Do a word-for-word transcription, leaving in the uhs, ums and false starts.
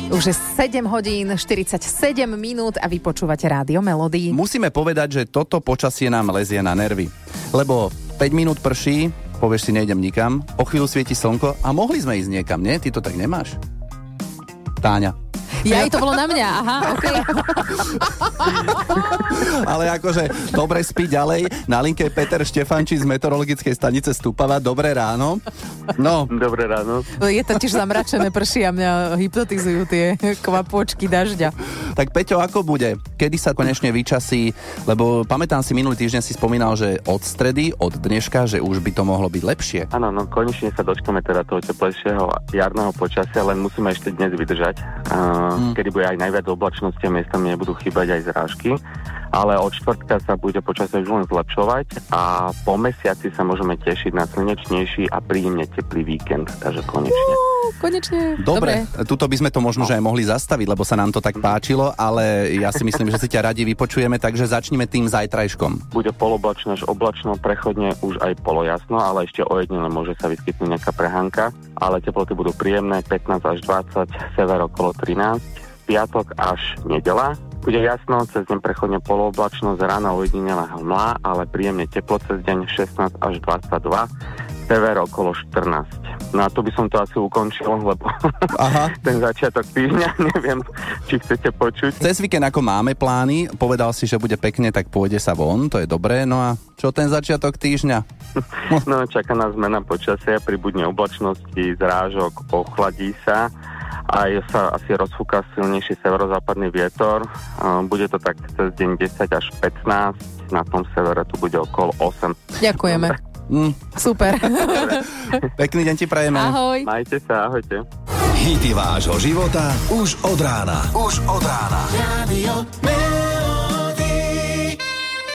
Už je sedem hodín štyridsaťsedem minút a vy počúvate Rádio Melody. Musíme povedať, že toto počasie nám lezie na nervy. Lebo päť minút prší, povieš si, nejdem nikam, o chvíľu svieti slnko a mohli sme ísť niekam, nie? Ty to tak nemáš? Táňa. Ja, to bolo na mňa, aha, okej. Okay. Ale akože, dobre, spí ďalej. Na linke je Peter Štefančí z meteorologickej stanice Stupava. Dobré ráno. No. Dobré ráno. Je to tiež zamračené, prší a mňa hypnotizujú tie kvapôčky dažďa. Tak Peťo, ako bude? Kedy sa konečne vyčasí? Lebo pamätám si, minulý týždeň si spomínal, že od stredy, od dneška, že už by to mohlo byť lepšie. Áno, no konečne sa dočkáme teda toho teplejšieho jarného počasia, len musíme ešte dnes vydržať. Uh, hmm. Kedy bude aj najviac oblačnosti a miestami nebudú chýbať aj zrážky. Ale od štvrtka sa bude počasie už len zlepšovať a po mesiaci sa môžeme tešiť na slnečnejší a príjemne teplý víkend, takže konečne. Uú, konečne. Dobre, Dobre, tuto by sme to možno, že aj mohli zastaviť, lebo sa nám to tak páčilo, ale ja si myslím, že si ťa radi vypočujeme, takže začneme tým zajtrajškom. Bude poloblačno až oblačno, prechodne už aj polojasno, ale ešte ojedinele môže sa vyskytnúť nejaká prehánka, ale teploty budú príjemné, pätnásť až dvadsať, sever okolo trinásť, piatok až nedeľa. Bude jasno, cez deň prechodne polooblačnosť, ráno ojedinelá hmla, ale príjemne teplo cez deň šestnásť až dvadsaťdva, sever okolo štrnásť. No a tu by som to asi ukončil, lebo Aha. ten začiatok týždňa, neviem, či chcete počuť. Cez víkend ako máme plány, povedal si, že bude pekne, tak pôjde sa von, to je dobré, no a čo ten začiatok týždňa? No čaká nás zmena počasia, pribudne oblačnosti, zrážok, ochladí sa. Aj sa asi rozfúka silnejší severozápadný vietor. Bude to tak cez deň desať až pätnásť. Na tom severe tu bude okolo osem. Ďakujeme. Mm. Super. Pekný deň ti prajeme. Ahoj. Majte sa, ahojte. Hity vášho života už od rána. Už od rána. Radio